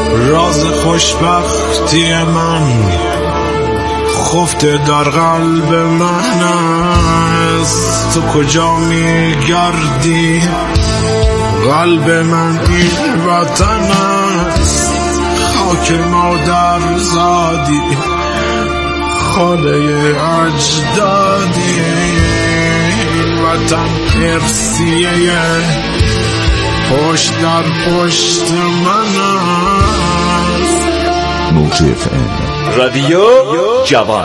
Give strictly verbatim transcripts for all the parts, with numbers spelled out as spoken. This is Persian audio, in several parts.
راز خوشبختی من خفته در قلب من است. تو کجا میگردی؟ قلب من این وطن است. خاک مادر زادی، خانه اجدادی. این وطن ارثیه پشت در پشت من است. موج اف ام رادیو جوان.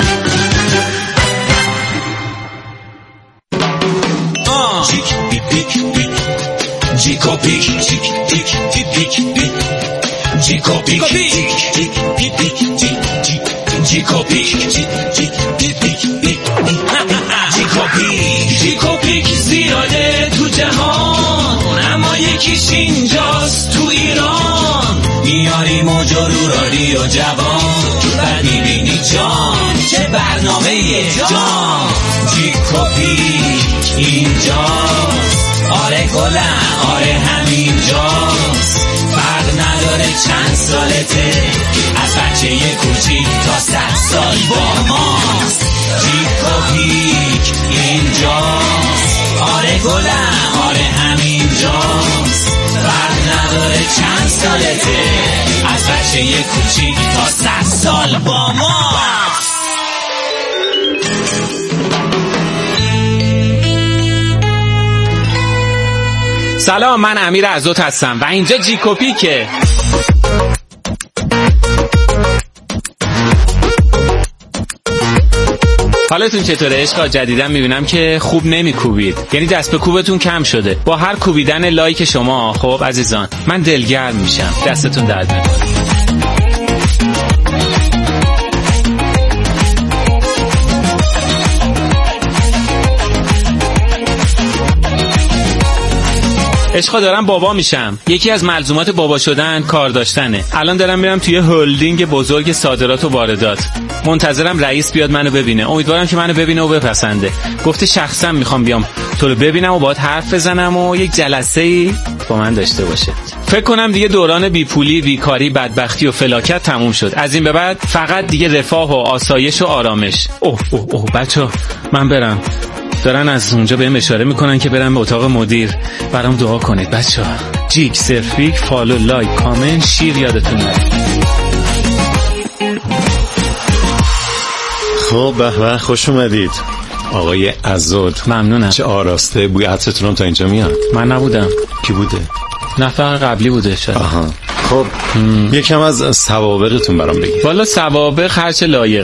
جیک پیک پیک پیک جیکو پیک جیک پیک پیک پیک جیکو پیک جیک پیک پیک جیک جیکو پیک جیک پیک پیک جیکو پیک جیکو پیک زیاده تو جهان، اما یکیش اینجاست تو ایران. میاری موج رو رادیو جوان، بعد میبینی جان چه برنامه جان. جیکو پیک اینجاست، آره گلم آره همینجاست. فرق نداره چند سالته، از بچه یه کوچیک تا صد سال با ماست. جیکو پیک اینجاست، آره گلم آره همینجاست. فرق نداره چند سالته، از بچه یه کوچیک تا صد سال با ماست. سلام، من امیر عزت هستم و اینجا جیکو پیکه. حالتون چطوره عشقا؟ جدیداً میبینم که خوب نمیکوبید، یعنی دست به کوبتون کم شده. با هر کوبیدن لایک شما خب عزیزان من دلگرم میشم. دستتون درد نکنه. عشقا دارم بابا میشم. یکی از ملزومات بابا شدن کار داشتنه. الان دارم میرم توی هلدینگ بزرگ صادرات و واردات. منتظرم رئیس بیاد منو ببینه. امیدوارم که منو ببینه و بپسنده. گفته شخصا میخوام بیام تو رو ببینم و باهات حرف بزنم و یک جلسه‌ای با من داشته باشه. فکر کنم دیگه دوران بیپولی، بیکاری، بدبختی و فلاکت تموم شد. از این به بعد فقط دیگه رفاه و آسایش و آرامش. اوه اوه اوه بچا من برم. دارن از اونجا بهم اشاره میکنن که برم به اتاق مدیر. برام دعا کنید بچه‌ها. جیک سرفیک فالو لایک کامنت شیر یادتون نره. خب به به خوش اومدید آقای عزت. ممنونم. چه آراسته، بوی عطرتون تا اینجا میاد. من نبودم. کی بوده؟ نفر قبلی بوده شاید. آها. خب یکم از سوابقتون برام بگید. والا سوابق هرچه لایق.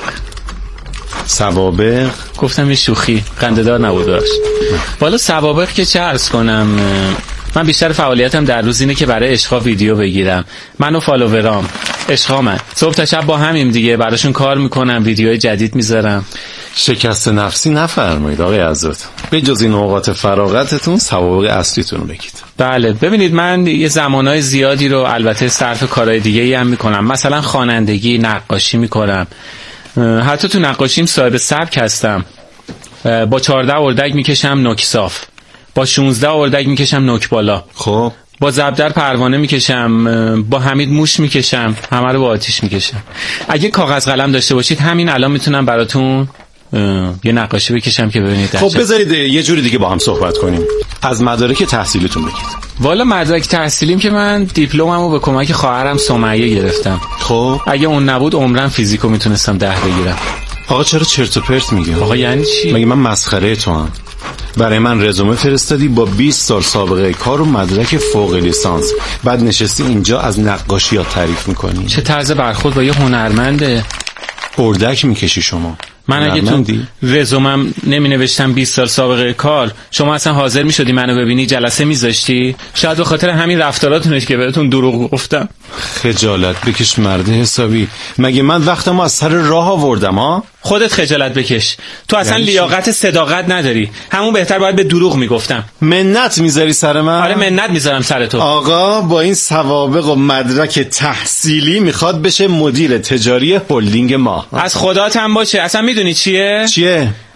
سوابق گفتم یه شوخی قنده‌دار نبود داشت. والا سوابق که چه عرض کنم، من بیشتر فعالیتم در روز اینه که برای عشقا ویدیو بگیرم. من و فالوورام عشقا من صبح تا شب با همیم دیگه، براشون کار میکنم، ویدیوهای جدید میذارم. شکست نفسی نفرمایید آقای عزت. به جز این اوقات فراغتتون سوابق اصلیتون رو بگید. بله ببینید من یه زمانهای زیادی رو البته صرف کارهای دیگه‌ای هم میکنم. مثلا خوانندگی، نقاشی میکنم. حتی تو نقاشیم صاحب سبک هستم. با چهارده اردک میکشم نوک صاف، با شانزده اردک میکشم نوک بالا. خب با زبدر پروانه میکشم، با حمید موش میکشم، همه رو با آتیش میکشم. اگه کاغذ قلم داشته باشید همین الان میتونم براتون یه نقاشی بکشم که ببینید. خب بذارید یه جوری دیگه با هم صحبت کنیم. از مدارک تحصیلیتون بگید. والا مدرک تحصیلیم که من دیپلممو به کمک خواهرم سمیه گرفتم. خب اگه اون نبود عمرم فیزیکو میتونستم ده بگیرم. آقا چرا چرت و پرت میگی؟ آقا یعنی چی؟ مگه من مسخره تو هم؟ برای من رزومه فرستادی با بیست سال سابقه کار و مدرک فوق لیسانس، بعد نشستی اینجا از نقاشیات تعریف میکنی. چه طرز برخورد با یه هنرمنده؟ اردک میکشی شما. من اگه تو رزومم نمی نوشتم بیست سال سابقه کار، شما اصلا حاضر می شدی منو ببینی، جلسه می زاشتی؟ شاید به خاطر همین رفتاراتونش که بهتون دروغ گفتم. خجالت بکش مرد حسابی. مگه من وقتمو از سر راه آوردم ها؟ خودت خجالت بکش. تو اصلا یعنی لیاقت صداقت نداری. همون بهتر باید به دروغ میگفتم. منت میذاری سر من؟ آره منت میذارم سر تو. آقا با این سوابق و مدرک تحصیلی میخواد بشه مدیر تجاری هلدینگ ما. از خدات هم باشه. اصلا میدونی چیه؟ چیه؟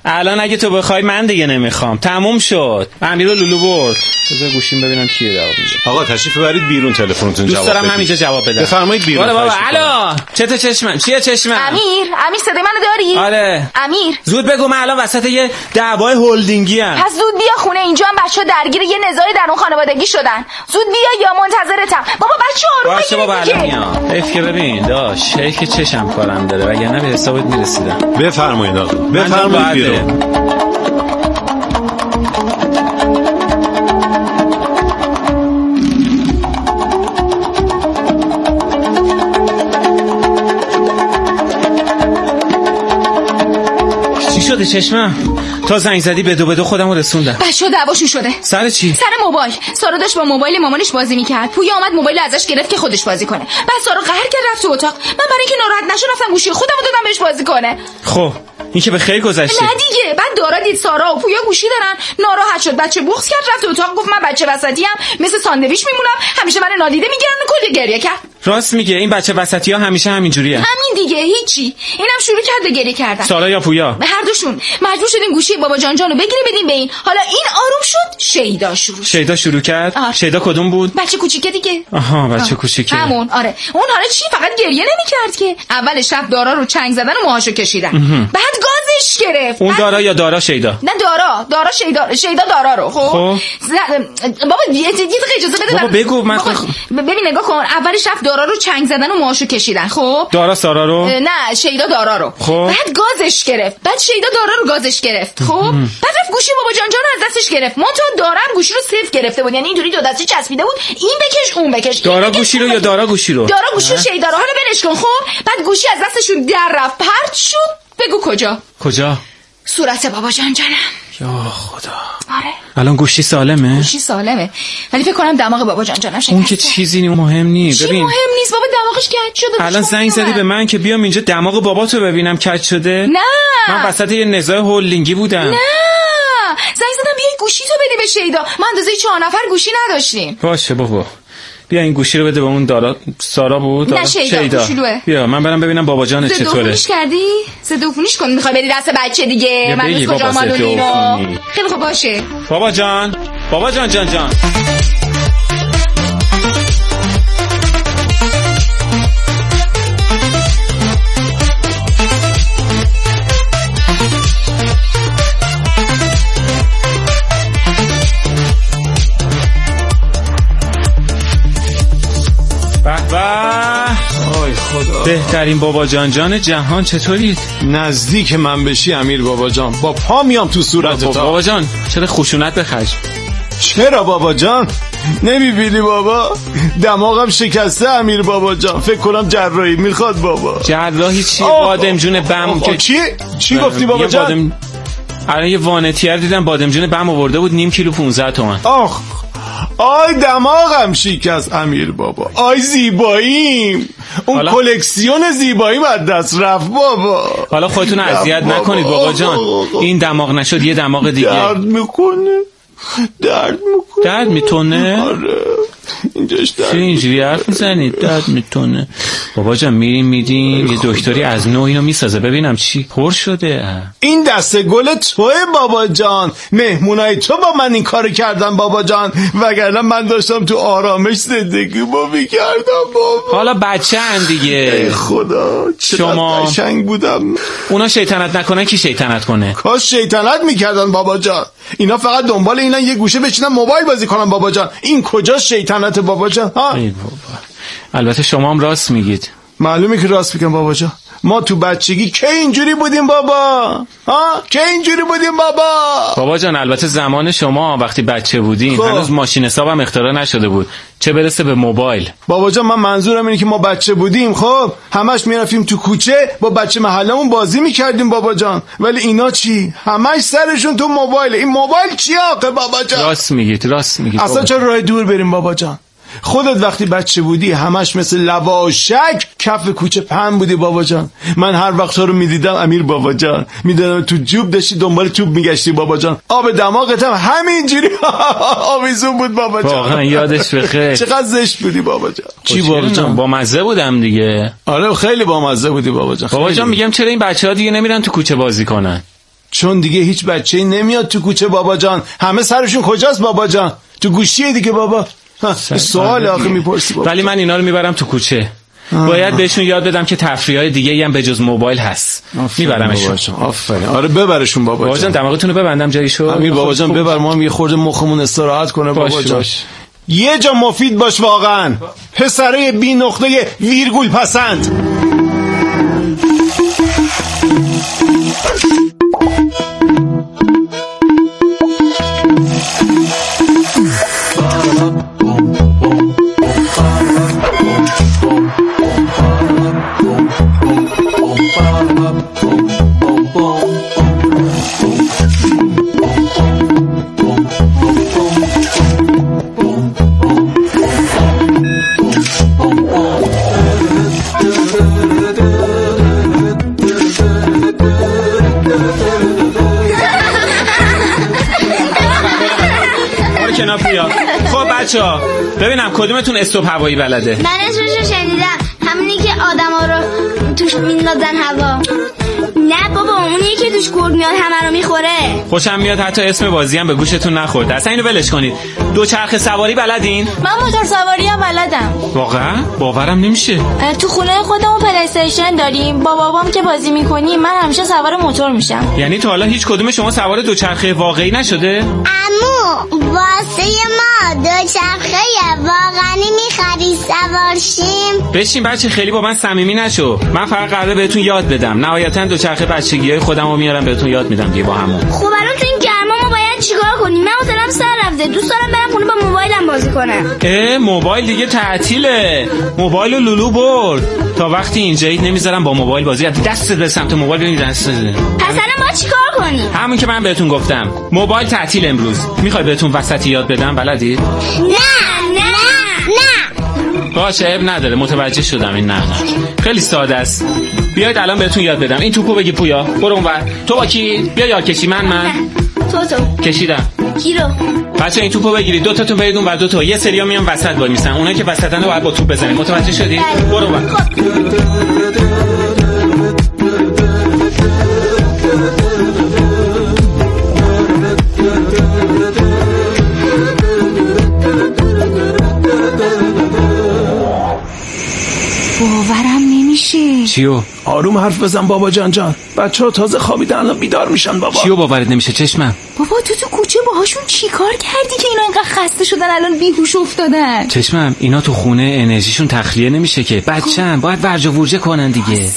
الان اگه تو بخوای من دیگه نمیخوام، تموم شد. امیر رو لولو برد. بذار گوشیم ببینم کیه جواب میده. آقا تشریف ببرید بیرون، تلفنتون جواب دوست دارم همینجا جواب بدم. بفرمایید بیرون. آره بابا. الو چته چشمم؟ چیه چشمم؟ امیر، امیر صدای منو داری؟ آره. امیر زود بگو، من الان وسط یه دعوای هلدینگی ام. پس زود بیا خونه، اینجا هم بچه‌ها درگیر یه نزاعی در اون خانوادگی شدن. زود بیا یا منتظرتم. بابا بچه آروم بگیرید. باشه بابا الان میام. حیف که ببین داش، حیف که چشم کارم داره وگرنه به حسابت میرسیدم. بفرمایید آقا. بفرمایید بیرون. شده چشمم؟ تا زنگ زدی بدو بدو خودمو رسوندم. بچه‌ها دعواشون شده. سر چی؟ سر موبایل. سارا داشت با موبایل مامانش بازی میکرد. پویا اومد موبایل ازش گرفت که خودش بازی کنه. بعد سارا قهر کرد رفت تو اتاق. من برای اینکه ناراحت نشه رفتم گوشی خودمو دادم بهش بازی کنه. خب این که به خیر گذشته. نه دیگه. بعد دارا دید سارا و پویا گوشی دارن، ناراحت شد، بچه بغض کرد رفت تو اتاق، گفت من بچه وسطی ام، مثل ساندویچ میمونم، همیشه من نادیده میگیرن و کلی گریه کرد. راست میگه، این بچه وسطی‌ها همیشه همینجوریه. همین دیگه، هیچی. اینم شروع کرد به گریه کردن. سارا یا پویا؟ به هر دوشون. مجبور شدیم گوشی بابا جان جانو بگیریم بدیم به این. حالا این آروم شد، شیدا شروع شد. شیدا شروع کرد؟ آه. شیدا کدوم بود؟ بچه کوچیکه دیگه. آها بچه کوچیکه. همون. آره. اون حالا چی؟ فقط گریه نمی‌کرد که. اول شب دارا رو چنگ زدن و موهاشو کشیدن. بعد گازش گرفت. اون دارا یا دارا شیدا؟ نه دارا، دارا شیدا، شیدا دارا رو. خب. خب. بابا یه دقیقه اجازه بده. بابا بگو من بابا ببین نگاه کن. اول شب دارا رو چنگ زدن و موهاشو کشیدن. خب. دارا سارا رو؟ نه شیدا دارا رو. خب. بعد گازش گرفت. بعد شیدا دارا رو گازش گرفت. خب. بعد رفت گوشی بابا جان جان رو از دستش گرفت. مونتا دارا هم گوشی رو صفر گرفته بود. یعنی اینجوری دو دستی چسبیده بود. این بکش اون بکش. دارا گوشی رو یا دارا گوشی رو؟ دارا گوشی رو شیدا رو. حالا ولش کن. خب. بعد گوشی از دستشون در رفت، پرت شد. بگو کجا؟ کجا؟ صورت بابا جان جانم. یا خدا. آره. الان گوشی سالمه؟ گوشی سالمه. ولی فکر کنم دماغ بابا جان جانم شکسته. اون که چیزی مهم نیست. ببین. مهم نیست بابا، دماغش کج شده. الان زنگ زدی به من که بیام اینجا دماغ باباتو ببینم کج شده؟ نه. من وسط یه نزاع هولینگی بودم. نه. زنگ زدم بیای گوشی تو بدی به شیدا. ما اندازه چهار نفر گوشی نداشتیم. باشه بابا. بیا این گوشی رو بده به اون دارا سارا بود. نه شیدا, شیدا. گوشیلوه. بیا من برم ببینم بابا جان چطوره. زدوفونیش کردی؟ زدوفونیش کن. میخوای بدی دست بچه دیگه. من از کجا اومد اینو؟ خیلی خوب باشه. بابا جان. بابا جان جان جان. آی خدا. بهترین بابا جان جان جهان. چطورید؟ نزدیک من بشی امیر بابا جان، با پا میام تو صورت تا. بابا جان چرا خشونت بخرج؟ چرا بابا جان؟ نمیبینی بابا دماغم شکسته امیر بابا جان، فکر کنم جراحی میخواد بابا. جراحی چی؟ بادمجون بم که چی؟ چی گفتی بابا جان؟ بادم... الان یه وانتیر دیدم بادمجون بم آورده بود نیم کیلو پانزده تومن. آخ آی دماغم شکست امیر بابا. آی زیباییم، اون حالا... کلکسیون زیباییم از دست رفت بابا. حالا خودتون اذیت نکنید بابا جان. این دماغ نشد یه دماغ دیگه. درد میکنه. درد میکنه. درد میتونه؟ آره اینجاش درد. چه اینجوری حرف میزنید؟ درد میتونه. بابا جان میریم میدیم یه دکتری از نو اینو میسازه ببینم چی پر شده. این دسته گل توه بابا جان، مهمونای تو با من این کار کردن بابا جان، وگرنه من داشتم تو آرامش زندگی با میکردم بابا. حالا بچه هم دیگه. ای خدا شما قشنگ بودم. اونا شیطنت نکنن کی شیطنت کنه؟ کاش شیطنت میکردن بابا جان. اینا فقط دنبال اینن یه گوشه بچینن موبایل بازی کنن بابا جان. این کجا شیطنت بابا جان؟ ها ای بابا. البته شما هم راست میگید. معلومه که راست میگم بابا جان. ما تو بچگی که اینجوری بودیم بابا؟ ها که اینجوری بودیم بابا؟ بابا جان البته زمان شما وقتی بچه بودین هنوز ماشین حسابم اختراع نشده بود، چه برسه به موبایل. بابا جان من منظورم اینه که ما بچه بودیم خب همش میرفتیم تو کوچه با بچه محلمون بازی میکردیم بابا جان، ولی اینا چی؟ همش سرشون تو موبایل. این موبایل چی آقا بابا جان؟ راست میگید راست میگید. اصلا چرا راه دور بریم بابا جان؟ خودت وقتی بچه بودی همش مثل لواشک کف کوچه پهن بودی بابا جان. من هر وقت تو رو میدیدم امیر بابا جان میدادم تو جوب داشتی دنبال توپ میگشتی بابا جان. آب دماغت هم همینجوری آویزون بود بابا جان. واقعا یادش بخیر. چقدر زشت بودی بابا جان. چی بابا جان؟ با مزه بودم دیگه. آره خیلی با مزه بودی بابا جان. بابا جان میگم چرا این بچه‌ها دیگه نمیرن تو کوچه بازی کنن؟ چون دیگه هیچ بچه‌ای نمیاد تو کوچه بابا جان. همه سرشون کجاست بابا جان؟ تو گوشیه دیگه بابا. سوال آخه میپرسی بابا. ولی من اینا رو میبرم تو کوچه. باید بهشون یاد بدم که تفریح‌های دیگه‌ای هم به جز موبایل هست. میبرمشون. آفرین. آره ببرشون بابا جان. بابا جان دماغتون رو ببندم جایشو. امیر بابا جان ببر، ما هم یه خورده مخمون استراحت کنه بابا جان. یه جا مفید باش واقعا، پسره بی نقطه ویرگول پسند. خب بچه‌ها ببینم کدومتون استوب هوایی بلده؟ من اسمشو شنیدم، همونی که آدما رو توش میندازن هوا. نه بابا، اونیه که توش گرگ میاد همه رو میخوره. خوشم میاد حتی اسم بازی هم به گوشتون نخورد. اصلا اینو ولش کنید. دوچرخه سواری بلدین؟ من موتور سواری هم بلدم. واقعا باورم نمیشه. تو خونه خودمون پلی استیشن داریم، با بابام که بازی میکنیم من همیشه سوار موتور میشم. یعنی تا حالا هیچ کدوم شما سوار دوچرخه واقعی نشده؟ عمو واسه ما دوچرخه واقعی میخری سوار شیم؟ بشین بچه، خیلی با من صمیمی نشو. من فقط قراره بهتون یاد بدم. نهایتا دوچرخه بچگیای خودمو میارم بهتون یاد میدم دیگه با همون. خب الان تو این گرما ما باید چیکار کنیم؟ من حوصله‌ام سر رفته، دوست دارم برم خونه با موبایلم بازی کنم. اه موبایل دیگه تعطیله. موبایل رو لولو برد. تا وقتی اینجایید نمیذارم با موبایل بازی. دستت به سمت موبایل ببین دستت. پس الان ما چیکار کنیم؟ همون که من بهتون گفتم. موبایل تعطیل امروز. میخوای بهتون وسطی یاد بدم؟ بلدی؟ نه نه نه. باشه عیب نداره، متوجه شدم این نه نه. خیلی ساده است. بیاید الان بهتون یاد بدم. این توپو بگی پویا. برو اونور. تو با کی؟ بیا یاد کشی. من من. تو تو. کشیدم. کی رو؟ بچه این توپو بگیرید، دو تاتون برید اون و دو تا. یه سریا میان وسط وای میسن. اونایی که وسطن رو باید با توپ بزنید. متوجه شدی؟ برو اونور. باورم نمیشه. چیو؟ آروم حرف بزن بابا جان جان. بچه‌ها تازه خوابیدن الان بیدار میشن بابا. چیو باورت نمیشه چشمم؟ بابا تو تو کوچه باهاشون چیکار کردی که اینا اینقدر خسته شدن الان بیهوش افتادن؟ چشمم اینا تو خونه انرژیشون تخلیه نمیشه که. بچه‌ن باید ورج و ورجه کنن دیگه.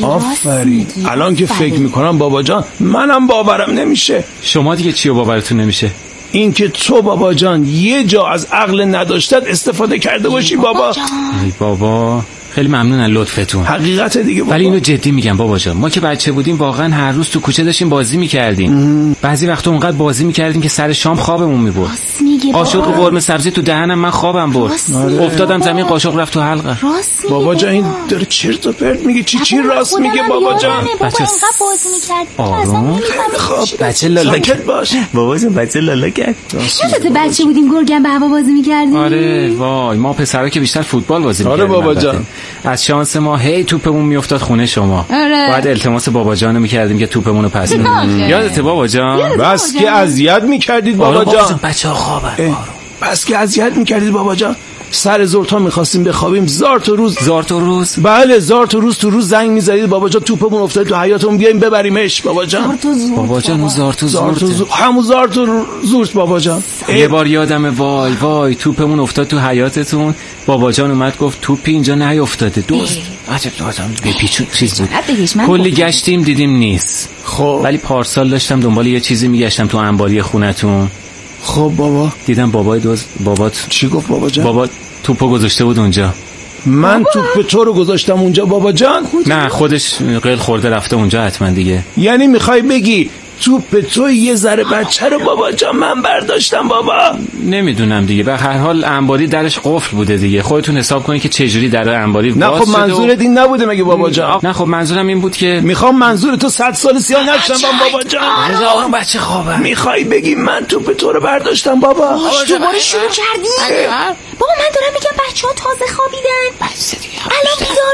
آفرین. الان که فکر میکنم بابا جان منم باورم نمیشه. شما دیگه چیو باورتون نمیشه؟ این که تو بابا جان یه جا از عقل نداشتت استفاده کرده باشی بابا. ای بابا خیلی ممنونم لطفتون. حقیقت دیگه بابا. ولی اینو جدی میگم بابا جان، ما که بچه بودیم واقعا هر روز تو کوچه داشتیم بازی میکردیم. بعضی وقتا اونقدر بازی میکردیم که سر شام خوابمون میبرد. قاشق و قرمه سبزی تو دهنم من خوابم برد. افتادم زمین قاشق رفت تو حلقه. بابا جان این داره چرت و پرت میگه. چی چی راست میگه بابا جان؟ بابا اینقدر بازی میکرد. آروم. خب بچه لالا کرد باش. بابا جان بچه لالا کرد. یادت بچه بودیم گرگم به هوا بازی میکردیم؟ آره وای ما پسرا که بیشتر فوتبال بازی میکردیم. آره بابا جان. از شانس ما هی توپمون میافتاد خونه شما. آره. بعد التماس بابا جانو میکردیم که توپمون رو پس بدید. یادته بابا جان؟ بس که اذیت میکردید بابا جان. بچه‌ها خوابن. بس که اذیت میکردید بابا جان. سر زورتا میخواستیم بخوابیم زار تو روز زار تو روز بله زار تو روز تو روز زنگ میزدید بابا جان توپمون افتاد تو حیاطمون بیایم ببریمش بابا جان. بابا جان اون زار تو زار تو زورت همون زار تو زورت بابا جان. یه بار یادمه وای وای توپمون افتاد تو حیاطتون. بابا جان اومد گفت توپی اینجا نیافتاده. دوست عجب دادم بپیچون چیز بود. کلی گشتیم دیدیم نیست. خب ولی پارسال داشتم دنبال یه چیزی میگشتم تو انباری خونتون. خب بابا دیدم بابای دوز بابات چی گفت بابا جان؟ بابا توپو گذاشته بود اونجا. من توپ تو رو گذاشتم اونجا بابا جان؟ نه خودش قل خورده رفته اونجا حتما دیگه. یعنی میخوای بگی توپ تو یه ذره بچه رو بابا جان من برداشتم بابا؟ نمیدونم دیگه. به هر حال انباری درش قفل بوده دیگه. خودتون حساب کنید که چه جوری در انباری نه باز خب شده. منظورت و... این نبوده مگه بابا جان؟ نه خب منظورم این بود که میخوام منظور تو صد سال سیاه نشم بابا جان. آقا بچه خوابه. میخوای بگی من توپ تو رو برداشتم بابا؟ دوباره شروع کردی؟ بابا من دارم میگم بچه‌ها تازه خوابیدن. الان بیدار میشن.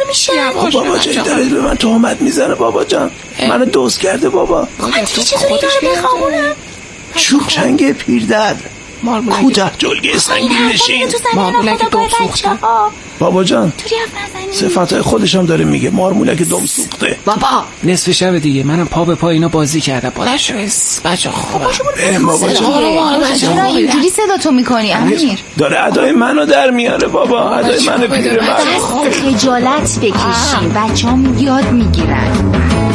خب بابا جان داره به من تهمت میزنه بابا جان. منو دوست کرده بابا. دیگه چطوری اینا رو بخوابونم؟ چوب چنگ پیردرد کوتاه جلگه سنگین نشین. مارمولک دم سوخته. بابا جان صفتای خودش هم داره میگه مارمولک دم سوخته. بابا نصف شب دیگه منم پا به پا اینا بازی کردم. باش بچا خوبه. بریم بابا جان. چرا اینجوری صدا تو میکنی امیر؟ داره ادای منو در میاره بابا. ادای منو پیر من. دست خجالت بکشی. بچه‌ام یاد میگیرن.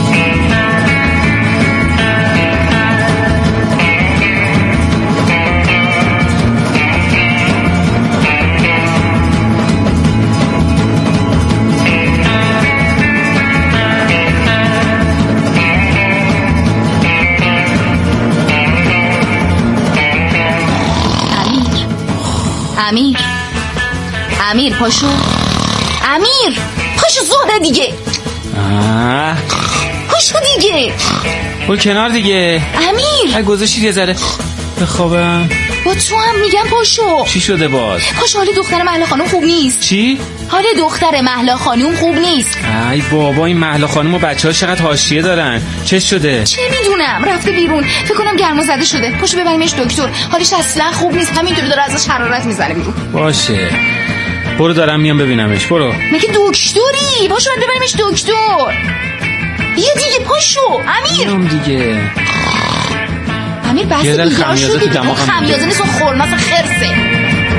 امیر امیر پاشو امیر پاشو زهره دیگه. آه. پاشو دیگه. برو کنار دیگه امیر. اگه گذاشتید یه ذره بخوابم. با تو هم میگم پاشو. چی شده باز؟ پاشو. حال دختر مهلا خانم خوب نیست. چی؟ حال دختر مهلا خانم خوب نیست. ای بابا این مهلا خانم و بچه ها چقدر حاشیه دارن. چه شده؟ چه میدونم رفته بیرون. فکر کنم گرما زده شده. پاشو ببریمش دکتر. حالش اصلا خوب نیست. همینطوری داره ازش حرارت میزنه بیرون. باشه برو دارم میام ببینمش. برو. مگه دکتری؟ پاشو ببریمش دکتر. یه دیگه پاشو امیر. میام دیگه. امیر بس یه ذره بیدار خمیازه شدی. تو دماغم خمیازه نیست اون خورناس خرسه.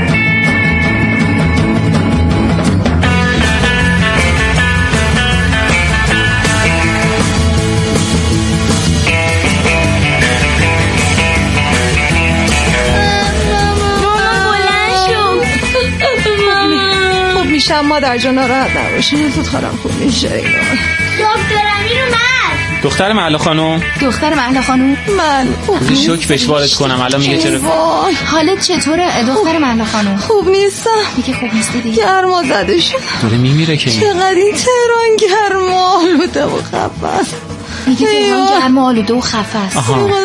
میشم مادر جان ناراحت نباشین. زود خارم خوب میشه. دکتر امیر اومد. دختر مهلا خانم. دختر مهلا خانم من خوب شوک بهش وارد کنم الان میگه چرا. حالت چطوره دختر مهلا خانم؟ خوب نیستم. دیگه خوب نیستی دیگه. گرما زده شد. داره میمیره که. چقدر این تهران گرما آلوده و خفه. میگه تهران گرما آلوده و خفه است.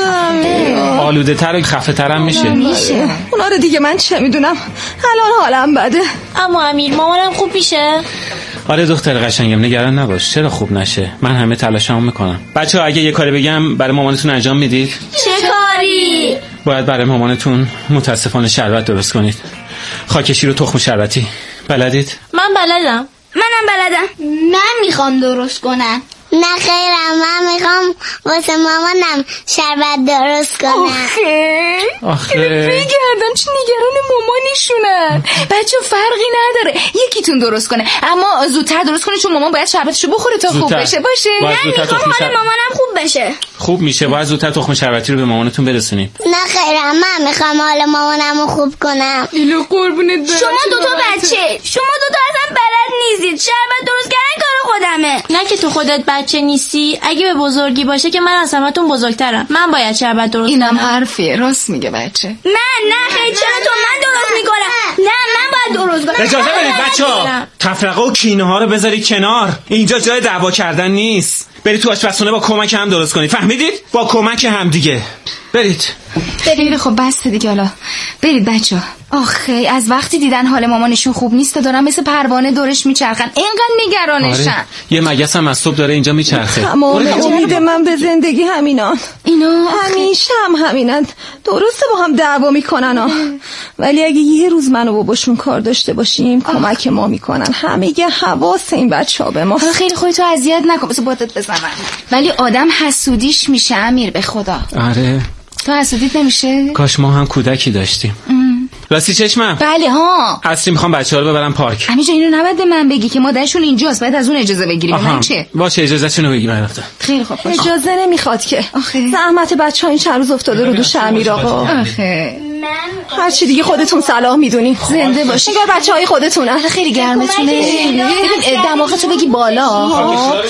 آلوده تر و خفه تر هم میشه. میشه. اونا رو دیگه من چه میدونم. الان حالم بده. اما امیر مامانم خوب میشه. آره دختر قشنگم نگران نباش. چرا خوب نشه؟ من همه تلاشمو میکنم. بچه‌ها اگه یه کاری بگم برای مامانتون انجام میدید؟ چه کاری؟ باید برای مامانتون متاسفانه شربت درست کنید. خاکشی رو تخم شربتی. بلدید؟ من بلدم. منم بلدم. من میخوام درست کنم. نه خیرم من میخوام واسه مامانم شربت درست کنم. آخه آخه بگردم چه نگران مامانیشونن. بچه فرقی نداره یکیتون درست کنه اما زودتر درست کنه چون مامان باید شربتشو بخوره تا خوب بشه. باشه من میخوام حال مامانم خوب بشه. خوب میشه. باید زودتر تخم شربتی رو به مامانتون برسونید. نه خیرم من میخوام حال مامانم رو خوب کنم. ایلو قربونت برم. شما دوتا بچه شما دوتا اصلا بلد نیستید. شربت درست کردن کار خودمه. نه که تو خودت بچه نیستی. اگه به بزرگی باشه که من از همتون بزرگترم. من باید شربت درست کنم. اینم حرفیه. راست میگه بچه. نه نه خیلی چرا تو من درست میکنم. نه من باید درست کنم. اجازه بدید بچه‌ها تفرقه و کینه ها رو بذارید کنار. اینجا جای دعوا کردن نیست. برید تو آشپزخونه با کمک هم درست کنید. فهمیدید؟ با کمک هم دیگه. برید. برید. خب بس دیگه حالا. برید بچه‌ها. آخه از وقتی دیدن حال مامانشون خوب نیست دارن مثل پروانه دورش میچرخن. اینقدر نگرانشن. آره. یه مگس هم از صبح داره اینجا میچرخه. تمام امید من به زندگی همینان. اینا همیشه هم همینن. درسته با هم دعوا میکنن ها. ولی اگه یه روز من و باباشون کار داشته باشیم کمک ما میکنن. همه حواس این بچه‌ها به ما. خیلی خودتو اذیت نکن بس بادت بزنن. ولی آدم حسودیش میشه امیر به خدا. آره. تو حسودیت نمیشه؟ کاش ما هم کودکی داشتیم. راستی چشمم. بله ها. اصلی میخوام بچه‌ها رو ببرم پارک. همینجا اینو نباید به من بگی که مادرشون اینجاست. باید از اون اجازه بگیری. من چه؟ باشه اجازه‌شون رو بگی من رفتم. خیلی خوب. اجازه نمیخواد که. آخه زحمت بچه‌ها این چند روز افتاده رو دوش امیر آقا. آخه هر چی دیگه خودتون صلاح میدونین. زنده باشین. انگار بچهای خودتونن. خیلی گرمتونه. ببین دماغتو بگی بالا. آره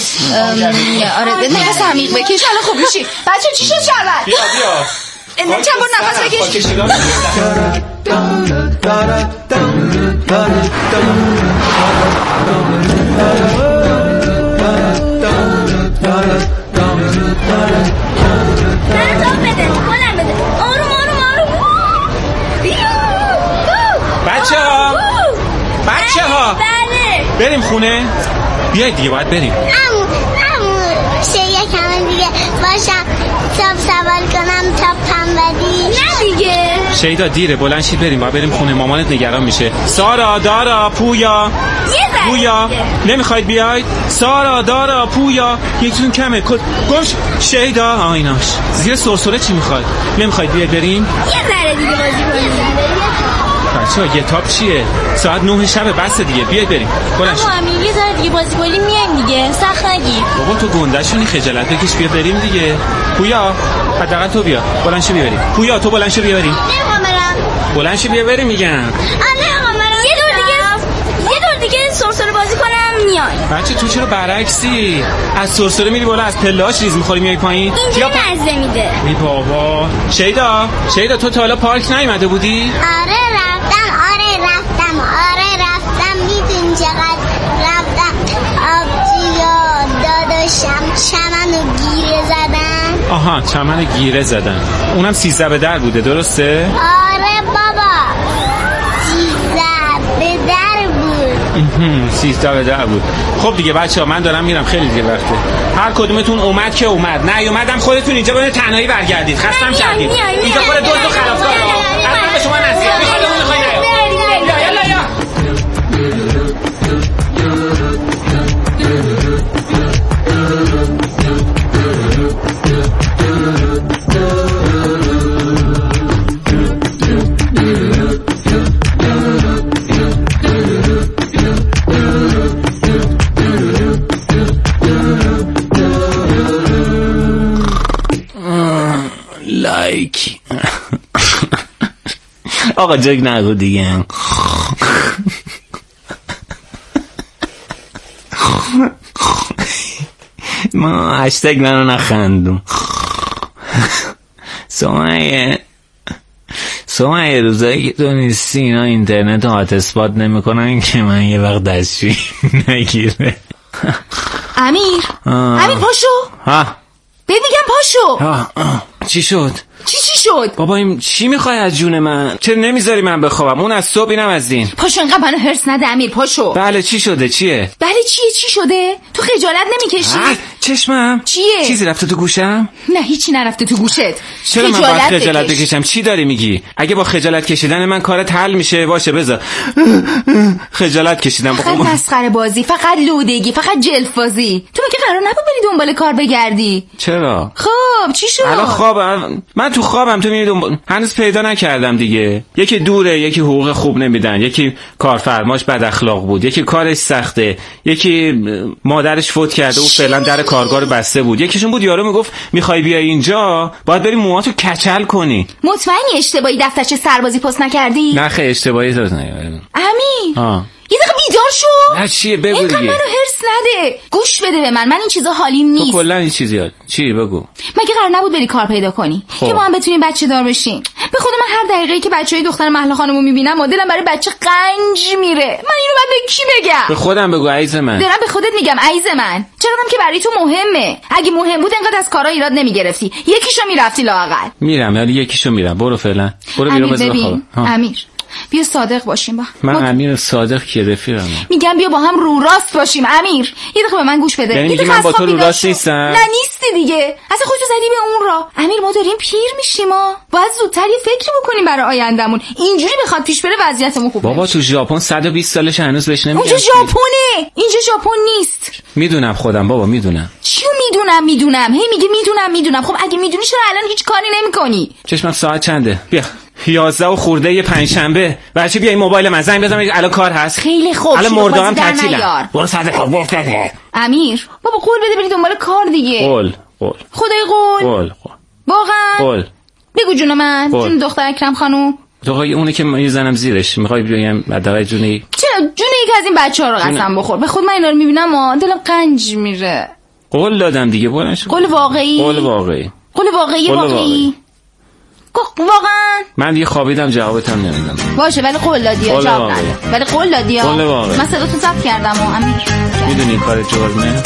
نفس عمیق بکش حالا خوب میشی. بچه‌ها چی شد شربت؟ بیا بیا. چند بار نفس بکش. بچه ها بچه ها بریم خونه. بیایید دیگه باید بریم. امو امو شه یکم دیگه باشم تاپ سوال کنم تاپ هم بدی. نه دیگه شیدا دیره، بلند شید بریم، باید بریم خونه، مامانت نگران میشه. سارا، دارا، پویا، پویا نمیخواید بیاید؟ سارا، دارا، پویا، یکیتون کمه. گوش شیدا، آ ایناش زیر سرسره چی میخواد؟ نمیخواید بیاید بریم؟ یه ذره دیگه بازی کنیم. بچه‌ها یه تاپ چیه؟ ساعت نه شب بس دیگه، بیاید بریم. بلند شید. اما امیر یه ذره دیگه بازی کنیم میایم دیگه، سخت نگیر. بابا تو گنده‌شونی، خجالت بکش، بیا بریم دیگه. پویا حداقل تو بیا، بلند شو بیا بریم. پویا تو بلند شو بیا بریم. نمیخوام برم. بلند شو بیا بریم میگم. آ نمیخوام برم. یه دور دیگه یه دور دیگه سرسره بازی کنم میای. بچه تو چرا برعکسی؟ از سرسره میری بالا، از پله‌هاش ریز می‌خوری میای پایین؟ اینجوری مزه میده. ای بابا. شیدا، شیدا تو تا حالا پارک نیومده بودی؟ آره رفتم، آره رفتم، آره رفتم. میدونی چقدر رفتم آبجیا داداشم چمنو گیره زدن. آها چمن گیره زدن، اونم سیزده به در بوده درسته؟ آره بابا سیزده به در بود. سیزده به در بود. خب دیگه بچه ها من دارم میرم، خیلی دیگه وقته. هر کدومتون اومد که اومد، نه اومدم خودتون اینجا باید تنهایی برگردید. خستم کردید اینجا خود دوست و خلافکار. حتما به شما نصیحت میخواد اون میخوای نه یا یا لایک. آقا جگ نگو دیگه. ما هشتگ منو نخندون. سومایه سومایه روزایی که تو نیستی اینا اینترنت رو هات اسپات نمی کنن که من یه وقت دستشوی نگیره. امیر امیر پاشو. ها بهت میگم پاشو. ها چی شد؟ چی چی شد؟ بابا این چی میخوای از جون من؟ چرا نمیذاری من بخوابم؟ اون از صبح اینم از این. پاشو اینقدر منو هرس نده امیر، پاشو. بله چی شده؟ چیه؟ بله چیه؟ چی شده؟ تو خجالت نمیکشی؟ چشمم چیه؟ چیزی رفته تو گوشم؟ نه هیچی نرفته تو گوشت. چرا من باید خجالت بکشم؟ چی داری میگی؟ اگه با خجالت کشیدن من کارت حل میشه باشه بذار. خجالت کشیدم. فقط مسخره بازی، فقط لودگی، فقط جلفازی. تو مگه قرار نبود بری دنبال کار بگردی؟ چرا؟ خب چی شد؟ الان خوابم، من تو خوابم، تو میری دنبال. هنوز پیدا نکردم دیگه. یکی دوره، یکی حقوق خوب نمیدن، یکی کارفرماش بد اخلاق بود، یکی کارش سخته، یکی مادرش فوت کرده و فعلا در کارگاه بسته بود، یکیشون بود یارو میگفت میخوای بیای اینجا باید بری موهاتو کچل کنی. مطمئنی اشتباهی دفترچه سربازی پست نکردی؟ نه خیلی اشتباهی تو نه. امیر ها یه دقیقه بیدار شو. نه چیه بگو اینقدر دیگه. منو هرس نده، گوش بده به من، من این چیزا حالیم نیست. تو کلا این چیزی یاد چی بگو. مگه قرار نبود بری کار پیدا کنی خب. که ما هم بتونیم بچه دار بشیم؟ به خود من هر دقیقه‌ای که بچهای دختر محله خانمو میبینم دلم برای بچه قنج میره. من اینو بعد به کی بگم؟ به خودم بگو عزیز من. دارم به خودت میگم عزیز من. چقدرم که برای تو مهمه. اگه مهم بود انقدر از کارا ایراد نمیگرفتی، یکیشو میرفتی لااقل. میرم یعنی یکیشو میرم. برو فعلا برو بیرون بذار بخوابم. امیر بیا صادق باشیم با من مد... امیر صادق کی رفیقم؟ میگم بیا با هم رو راست باشیم. امیر یه دقیقه به من گوش بده. یعنی من با تو رو راست نیستم؟ نه نیستی دیگه، اصلا خودتو زدی به اون را. امیر ما داریم پیر میشیم، ما باید زودتر یه فکری بکنیم برای آیندهمون. اینجوری بخواد پیش بره وضعیتمون خوب. بابا تو ژاپن صد و بیست سالش هنوز بهش نمیگن. اونجا ژاپنه، اینجا ژاپن نیست. میدونم خودم بابا میدونم. چیو میدونم میدونم هی میگه میدونم میدونم. خب اگه میدونی چرا الان هیچ کاری نمیکنی؟ چشمم ساعت چنده؟ بیا یازده و خورده یه پنجشنبه. بچه بیا این موبایل من زنگ بزنم الان کار هست. خیلی خوب. الان مردم تعطیلم. برو صد کار گفتده. امیر بابا قول بده بری دنبال کار دیگه. قول قول خدای قول قول واقعا قول. بگو جون من قول. جون دختر اکرم خانوم. تو اونه که میزنم زیرش. میخوای بگم حداقل جونی چرا جون یکی از این بچه‌ها رو قسم بخور. به خود من اینا رو میبینم ها دلم قنج میره. قول دادم دیگه بلنش. قول واقعی. قول واقعی. قول واقعی واقعی. واقعا من دیگه خوابیدم جوابت هم نمیدم. باشه ولی قول دادی جواب نده. ولی قول دادی قول واقعی. من صداتو ضبط کردم و امیر. میدونی کار جرمه؟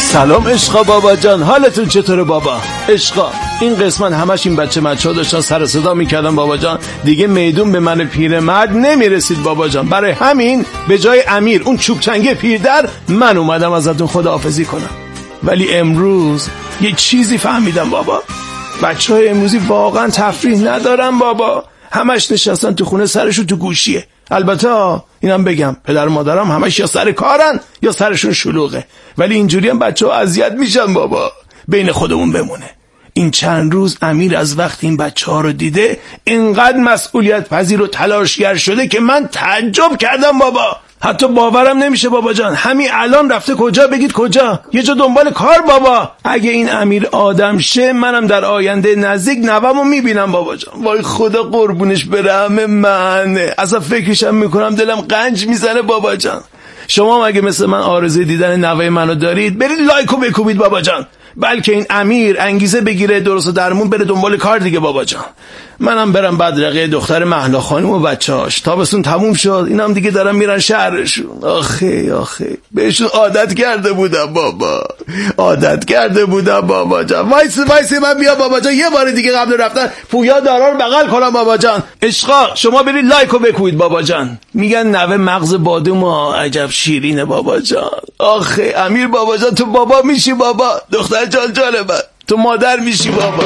سلام عشقا بابا جان، حالتون چطوره بابا؟ عشقا این قسمت همش این بچه مچه ها داشتن سر صدا میکردن بابا جان، دیگه میدون به من پیرمرد نمیرسید بابا جان. برای همین به جای امیر اون چوب چنگه پیردر من اومدم ازتون خداحافظی کنم. ولی امروز یه چیزی فهمیدم بابا، بچه های امروزی واقعا تفریح ندارن بابا، همش نشستن تو خونه سرشون تو گوشیه. البته اینم بگم پدر و مادرم همش یا سر کارن یا سرشون شلوغه، ولی اینجوری هم بچه ها اذیت میشن بابا. بین خودمون بمونه، این چند روز امیر از وقت این بچه ها رو دیده اینقدر مسئولیت پذیر و تلاشگر شده که من تعجب کردم بابا. حتی باورم نمیشه بابا جان، همین الان رفته کجا بگید کجا؟ یه جا دنبال کار بابا. اگه این امیر آدم شه منم در آینده نزدیک نوامو میبینم بابا جان. وای خدا قربونش بره من، اصلا فکرشم میکنم دلم قنج میزنه بابا جان. شما مگه مثل من آرزوی دیدن نوه منو دارید؟ برید لایکو بکوبید بابا جان، بلکه این امیر انگیزه بگیره درست و درمون بره دنبال کار دیگه بابا جان. منم برم بدرقه دختر مهلا خانم و بچه‌هاش، تابستون تموم شد اینم دیگه دارن میرن شهرشون. آخه آخه بهشون عادت کرده بودم بابا، عادت کرده بودم بابا جان. وایس وایس من بیا بابا جان یه بار دیگه قبل رفتن پویا دارا رو بغل کنم بابا جان. عشقا شما برید لایکو بکوبید بابا جان. میگن نوه مغز بادوم عجب شیرینه بابا جان. آخه امیر بابا جان تو بابا میشی بابا، دختر جان جان من تو مادر میشی بابا.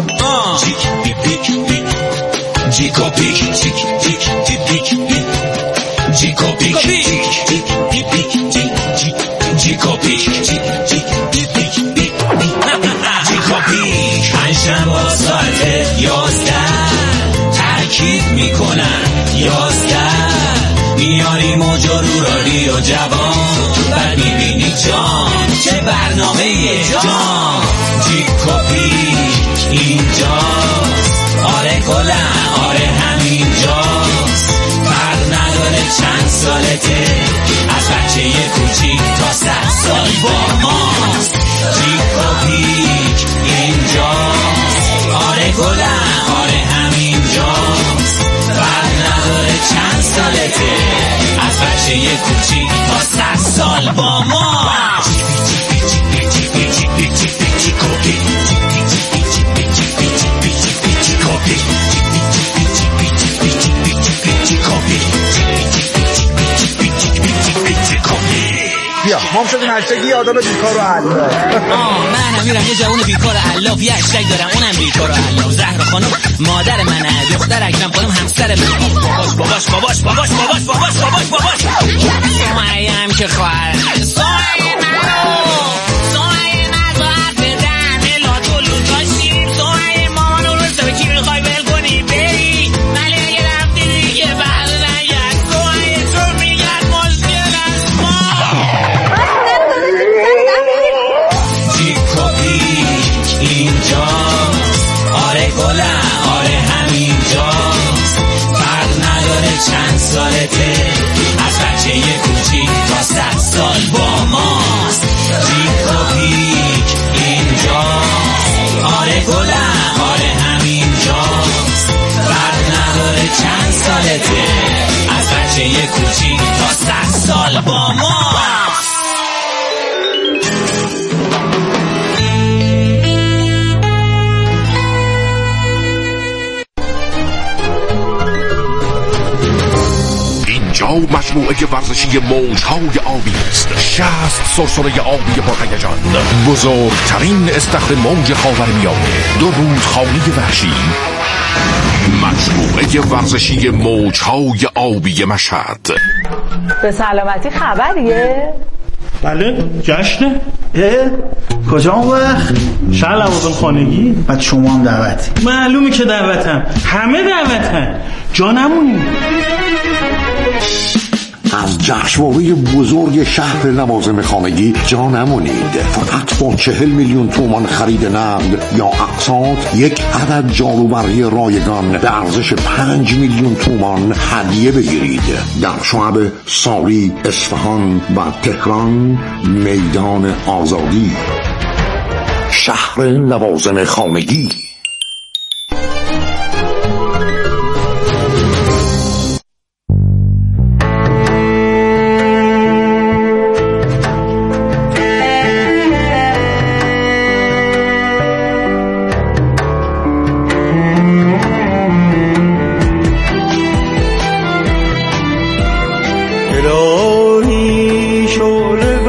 جیکو پیک تیک تیک تیک پیک جیکو پیک تیک تیک تیک جیکو پیک تیک تیک تیک جیکو پیک پنجشنبه ساعت یازده تاکید میکنن یازده میاری موج رو رادیو جوان بعد میبینی جان چه برنامه جان. جیکو پیک اینجاست، آره گلم آره همینجاست، فرق نداره چند سالته، از بچه یه کوچیک تا صد سال با ماست. جیکو پیک اینجاست، آره گلم آره همینجاست، فرق نداره چند سالته، از بچه یه کوچیک تا صد سال با ماست. جیکو پیک بیا ما شدیم هشتگی آدم بیکار و علاف. آه من هم میرم یه جوون بیکار و علاف، یه هشتگ دارم اونم بیکار و علاف. زهرا خانم مادر منه، دختر اکرم خانم همسر من. باباش باباش باباش باباش باباش باباش باباش باباش مریم که خواهر سای منو سای نزاعت بدن الا طولو داشتیم سای مامانو رو سوی کی میخوای بل کنی بری ولی اگه رفتی دیگه بعد نگرد سای تو میگرد مشکل از ما. جیکو پیک اینجاست، آره گلم آره همینجاست، فرق نداره چند سالته، از بچه یه کوچیک تا صد سال با ماست. جیکو پیک اینجاست، آره گلم آره همینجاست، فرق نداره چند سالته، از بچه یه کوچیک تا صد سال با ماست. مجموعه ورزشی موج‌های آبی است. شصت سرسره آبی با هیجان، بزرگترین استخر موج خاورمیانه، دو رودخانه وحشی. مجموعه ورزشی موج‌های آبی مشهد. به سلامتی خبریه؟ بله جشنه. اه کجا اون وقت؟ شهر لوازم خانگی. بعد شما هم دعوتی؟ معلومه که دعوتم، همه دعوتن، جا نمونیم. از جشنواره بزرگ شهر لوازم خانگی جا نمونید. فقط با چهل میلیون تومان خرید نقد یا اقساط یک عدد جاروبرقی رایگان به ارزش پنج میلیون تومان هدیه بگیرید. در شعب ساری، اصفهان و تهران، میدان آزادی. شهر لوازم خانگی.